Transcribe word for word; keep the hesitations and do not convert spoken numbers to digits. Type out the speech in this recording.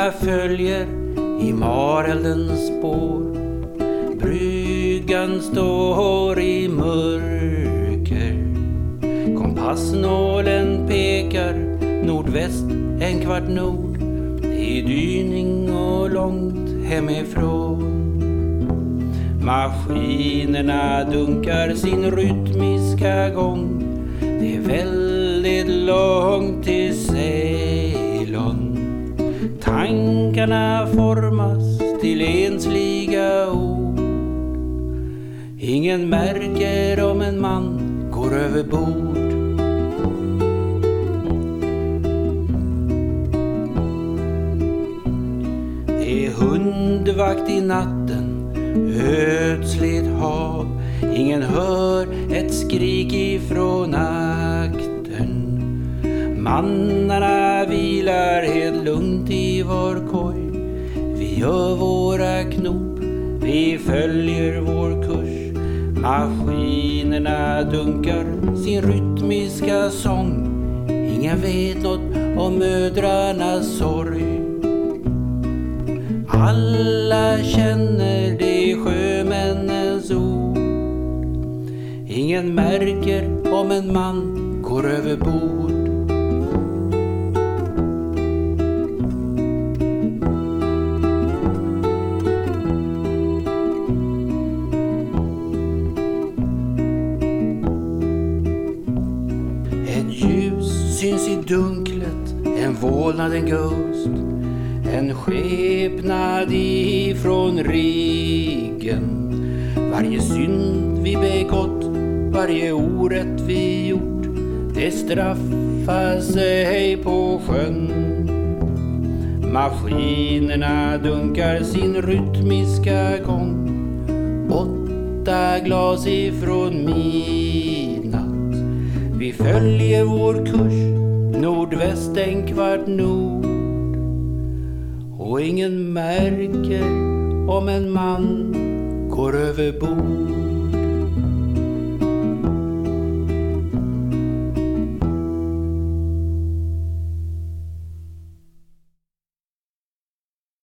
Båtarna följer i mareldens spår. Bryggan står i mörker. Kompassnålen pekar nordväst en kvart nord. Det är dyning och långt hemifrån. Maskinerna dunkar sin rytmiska gång. Det är väldigt långt till Ceylon. Tankarna formas till ensliga ord. Ingen märker om en man går över bord. Det är hundvakt i natten, ödsligt hav. Ingen hör ett skrik ifrån akten. Mannarna vilar helt lugnt i vår koj. Vi gör våra knop, vi följer vår kurs. Maskinerna dunkar sin rytmiska sång. Ingen vet något om mödrarnas sorg. Alla känner det sjömännens ord. Ingen märker om en man går över bord. Ett ljus syns i dunklet, en vålnad, en ghost. En skepnad ifrån riggen. Varje synd vi begått, varje orätt vi gjort, det straffar sig på sjön. Maskinerna dunkar sin rytmiska gång. Åtta glas ifrån midnatt. Vi följer vår kurs, nordväst en kvart nord. Och ingen märker om en man går över bord.